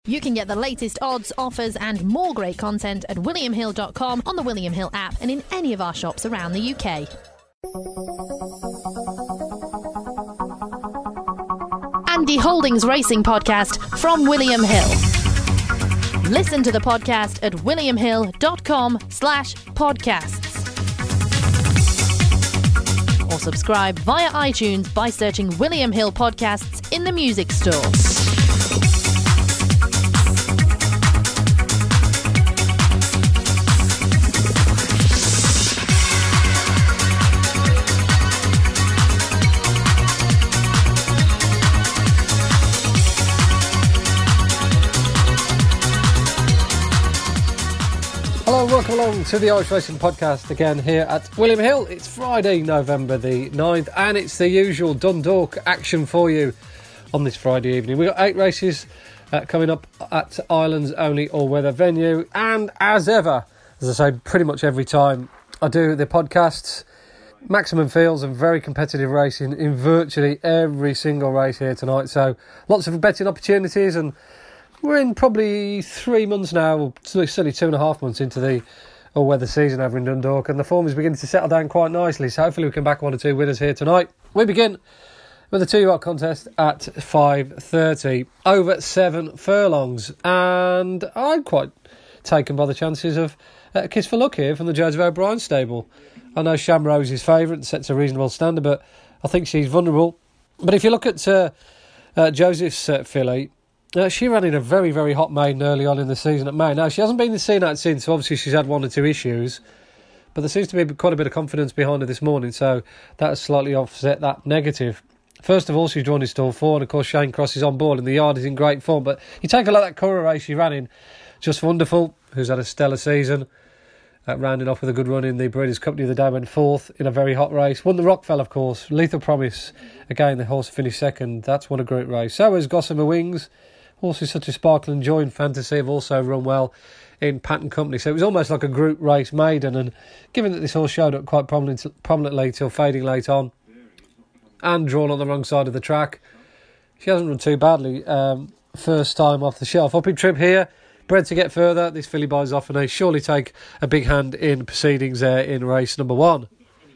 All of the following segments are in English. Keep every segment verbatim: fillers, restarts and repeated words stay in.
You can get the latest odds, offers and more great content at william hill dot com, on the William Hill app and in any of our shops around the U K. Andy Holdings Racing Podcast from William Hill. Listen to the podcast at william hill dot com slash podcasts. Or subscribe via iTunes by searching William Hill Podcasts in the music store. Hello and welcome along to the Irish Racing Podcast again here at William Hill. It's Friday, November the ninth, and it's the usual Dundalk action for you on this Friday evening. We've got eight races uh, coming up at Ireland's only all-weather venue, and as ever, as I say pretty much every time I do the podcasts, maximum fields and very competitive racing in virtually every single race here tonight. So lots of betting opportunities, and we're in probably three months now, certainly two and a half months into the all-weather season over in Dundalk, and the form is beginning to settle down quite nicely, so hopefully we can back one or two winners here tonight. We begin with a two-year-old contest at five thirty, over seven furlongs, and I'm quite taken by the chances of a kiss for luck here from the Joseph O'Brien stable. I know Shamrose is favourite and sets a reasonable standard, but I think she's vulnerable. But if you look at uh, uh, Joseph's uh, filly, Uh, she ran in a very, very hot maiden early on in the season at May. Now, she hasn't been seen out since, so obviously she's had one or two issues, but there seems to be quite a bit of confidence behind her this morning, so that has slightly offset that negative. First of all, she's drawn in stall four, and of course Shane Cross is on board, and the yard is in great form. But you take a look at that Curragh race she ran in, Just Wonderful, who's had a stellar season, uh, rounding off with a good run in the Breeders' Cup the other day, went fourth in a very hot race. Won the Rockfell, of course. Lethal Promise, again, the horse finished second. That's won a great race. So has Gossamer Wings. Horses such as Sparkle and Joy and Fantasy have also run well in Patent Company. So it was almost like a group race maiden. And given that this horse showed up quite prominent, prominently till fading late on and drawn on the wrong side of the track, she hasn't run too badly. Um, first time off the shelf. Upping trip here. Bred to get further. This filly buys off, and they surely take a big hand in proceedings there in race number one.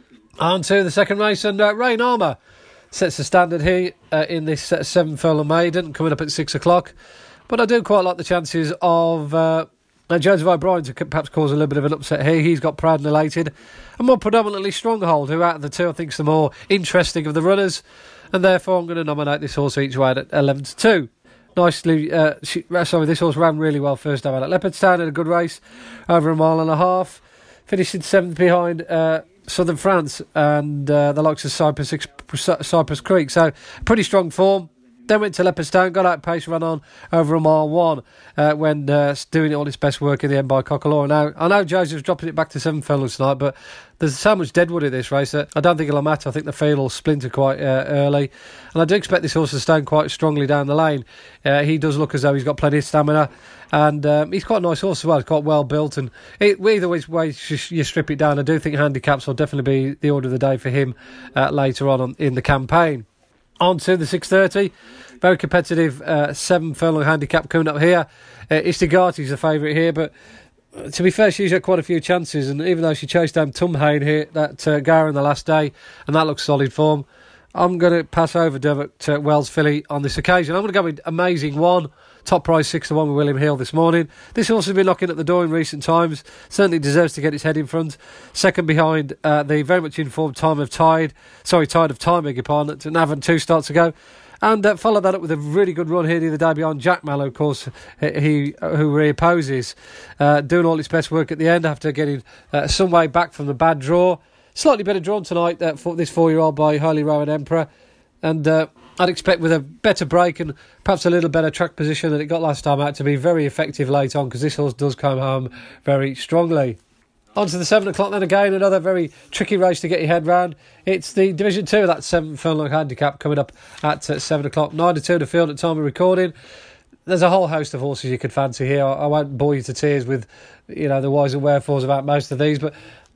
On to the second race, and uh, Rain Armour sets the standard here uh, in this uh, seven furlong maiden, coming up at six o'clock. But I do quite like the chances of uh, uh, Joseph O'Brien to perhaps cause a little bit of an upset here. He's got Proud and Elated, and more predominantly Stronghold, who out of the two I think is the more interesting of the runners, and therefore I'm going to nominate this horse each way at eleven to two. Nicely, uh, she, sorry, this horse ran really well first time out at Leopardstown in a good race, over a mile and a half, finishing seventh behind Uh, Southern France and uh, the likes of Cypress, Cypress Creek. So, pretty strong form. Then went to Leopardstown, got out pace, ran on over a mile one uh, when uh, doing all its best work in the end by Cockaloor. Now, I know Joseph's dropping it back to seven furlongs tonight, but there's so much deadwood in this race that I don't think it'll matter. I think the field will splinter quite uh, early. And I do expect this horse to stand quite strongly down the lane. Uh, he does look as though he's got plenty of stamina. And um, he's quite a nice horse as well. He's quite well built. And it, either way you strip it down, I do think handicaps will definitely be the order of the day for him uh, later on, on in the campaign. On to the six thirty. Very competitive uh, seven furlong handicap coming up here. Uh, Istigati's the favourite here, but uh, to be fair, she's had quite a few chances, and even though she chased down Tumhain here, that uh, Gara in the last day, and that looks solid form, I'm going to pass over Dermot uh, Wells filly on this occasion. I'm going to go with Amazing One. Top price six to one with William Hill this morning. This horse has been knocking at the door in recent times. Certainly deserves to get its head in front. Second behind uh, the very much informed Time of Tide. Sorry, Tide of Time, beg your pardon. At Navan two starts ago. And uh, followed that up with a really good run here the other day behind Jack Mallow, of course, he who reopposes. Uh, doing all its best work at the end after getting uh, some way back from the bad draw. Slightly better drawn tonight uh, for this four-year-old by Holy Rowan Emperor. And Uh, I'd expect with a better break and perhaps a little better track position than it got last time out to be very effective late on, because this horse does come home very strongly. On to the seven o'clock then again, another very tricky race to get your head round. It's the Division two of that seven furlong handicap coming up at uh, seven o'clock. nine to two to field at time of recording. There's a whole host of horses you could fancy here. I, I won't bore you to tears with, you know, the whys and wherefores about most of these, but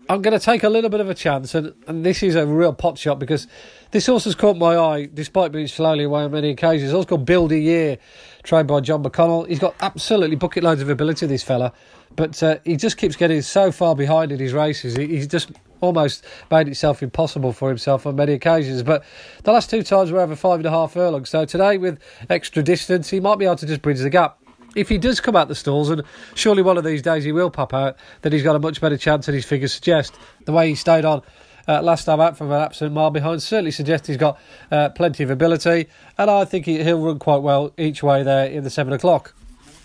I'm going to take a little bit of a chance, and, and this is a real pot shot because this horse has caught my eye despite being slowly away on many occasions. It's also called Build a Year, trained by John McConnell. He's got absolutely bucket loads of ability, this fella, but uh, he just keeps getting so far behind in his races. He, he's just almost made itself impossible for himself on many occasions. But the last two times were over five and a half furlongs. So today, with extra distance, he might be able to just bridge the gap. If he does come out the stalls, and surely one of these days he will pop out, then he's got a much better chance than his figures suggest. The way he stayed on uh, last time out from an absolute mile behind certainly suggests he's got uh, plenty of ability, and I think he, he'll run quite well each way there in the seven o'clock.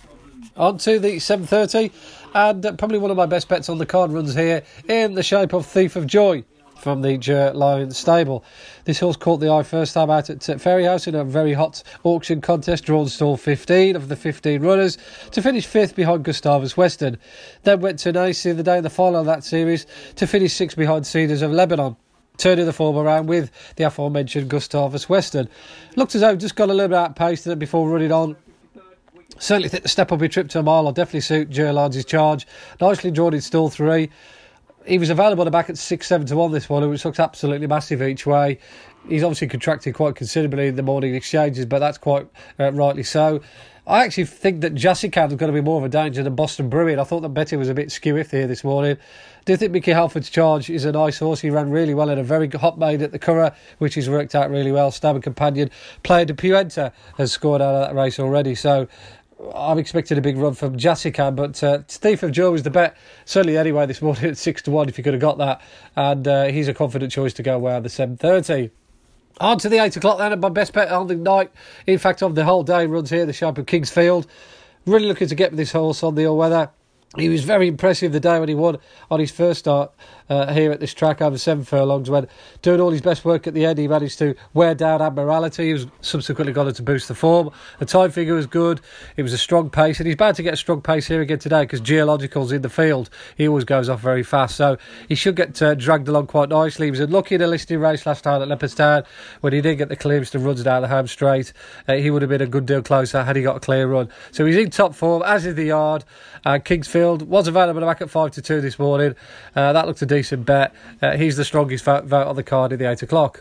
On to the seven thirty, and uh, probably one of my best bets on the card runs here in the shape of Thief of Joy from the Ger Lion stable. This horse caught the eye first time out at uh, Ferryhouse in a very hot auction contest, drawn stall fifteen of the fifteen runners, to finish fifth behind Gustavus Western. Then went to Nice the other day in the final of that series to finish sixth behind Cedars of Lebanon, turning the form around with the aforementioned Gustavus Western. Looked as though just got a little bit outpaced before running on. Certainly think the step up he trip to a mile will definitely suit Ger Lion's charge. Nicely drawn in stall three. He was available at the back at six, seven to one this morning, which looks absolutely massive each way. He's obviously contracted quite considerably in the morning exchanges, but that's quite uh, rightly so. I actually think that Jassican is going to be more of a danger than Boston Brewing. I thought that Betty was a bit skew-iffy here this morning. Do you think Mickey Halford's charge is a nice horse? He ran really well in a very hot maid at the Curragh, which has worked out really well. Stab and Companion, Player de Puenta, has scored out of that race already, so I'm expecting a big run from Jassican, but uh, Thief of Joe was the bet, certainly anyway, this morning at six to one if you could have got that, and uh, he's a confident choice to go away on the seven thirty. On to the eight o'clock then, and my best bet on the night, in fact of the whole day, runs here, the shape of Kingsfield. Really looking to get this horse on the all-weather. He was very impressive the day when he won on his first start uh, here at this track over seven furlongs, when doing all his best work at the end he managed to wear down Admiralty. He was subsequently got to boost the form. The time figure was good. It was a strong pace, and he's bound to get a strong pace here again today because Geological's in the field. He always goes off very fast, so he should get uh, dragged along quite nicely. He was unlucky in a listing race last time at Leopardstown when he didn't get the clearance to runs down the home straight. Uh, he would have been a good deal closer had he got a clear run. So he's in top form, as is the yard. Uh, Kingsfield was available back at five to two this morning. Uh, that looked a decent bet. Uh, he's the strongest vote, vote on the card in the eight o'clock.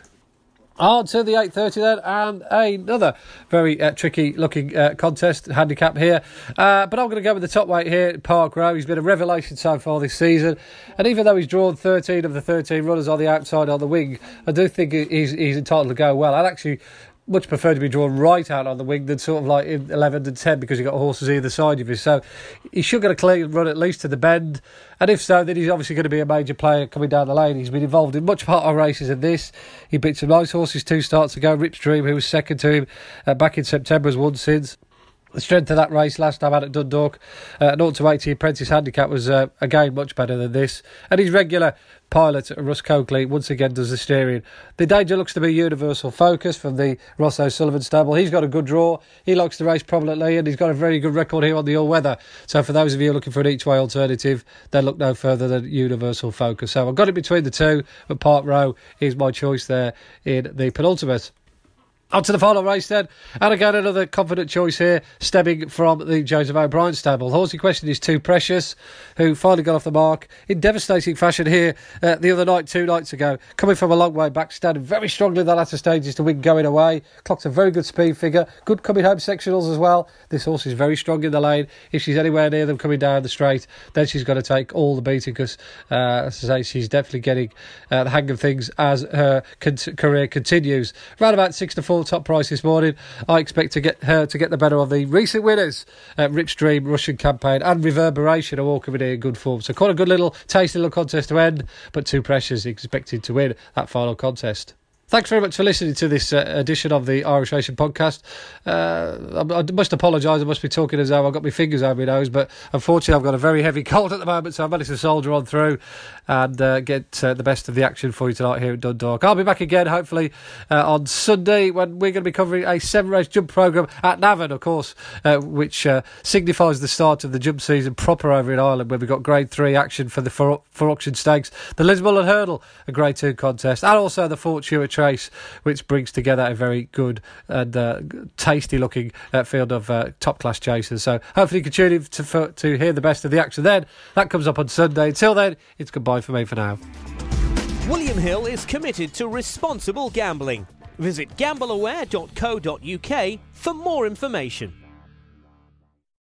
On to the eight thirty then, and another very uh, tricky looking uh, contest handicap here, uh, but I'm going to go with the top weight here at Park Row. He's been a revelation so far this season, and even though he's drawn thirteen of the thirteen runners on the outside on the wing, I do think he's, he's entitled to go well. I'd actually much prefer to be drawn right out on the wing than sort of like in eleven and ten, because you've got horses either side of you. So he should get a clear run at least to the bend, and if so, then he's obviously going to be a major player coming down the lane. He's been involved in much harder races than this. He beat some nice horses two starts ago. Rip's Dream, who was second to him uh, back in September, has won since. The strength of that race last time out at Dundalk, uh, zero to eighty Apprentice Handicap, was uh, again much better than this. And his regular pilot, Russ Coakley, once again does the steering. The danger looks to be Universal Focus from the Ross O'Sullivan stable. He's got a good draw. He likes to race prominently, and he's got a very good record here on the all-weather. So for those of you looking for an each-way alternative, then look no further than Universal Focus. So I've got it between the two, but Park Row is my choice there in the penultimate. On to the final race then, and again another confident choice here, stemming from the Joseph O'Brien stable. The horse in question is Too Precious, who finally got off the mark in devastating fashion here uh, the other night, two nights ago, coming from a long way back, standing very strongly in the latter stages to win going away. Clocked a very good speed figure, good coming home sectionals as well. This horse is very strong in the lane. If she's anywhere near them coming down the straight, then she's got to take all the beating, because uh, as I say, she's definitely getting uh, the hang of things as her con- career continues. Round about six to four top price this morning. I expect to get her to get the better of the recent winners, uh, Rip's Dream, Russian Campaign and Reverberation, are all coming in in good form. So quite a good little tasty little contest to end, but Too Precious expected to win that final contest. Thanks very much for listening to this uh, edition of the Irish Racing Podcast. Uh, I, I must apologise. I must be talking as though I've got my fingers over my nose, but unfortunately I've got a very heavy cold at the moment, so I've managed to soldier on through and uh, get uh, the best of the action for you tonight here at Dundalk. I'll be back again, hopefully, uh, on Sunday, when we're going to be covering a seven-race jump programme at Navan, of course, uh, which uh, signifies the start of the jump season proper over in Ireland, where we've got Grade three action for the for, for auction stakes, the Lismullen Hurdle, a Grade two contest, and also the Fort Stewart Trace, which brings together a very good and uh, tasty looking uh, field of uh, top class chasers. So hopefully you can tune in to, for, to hear the best of the action then. That comes up on Sunday. Until then, it's goodbye for me for now. William Hill is committed to responsible gambling. Visit gamble aware dot co dot uk for more information.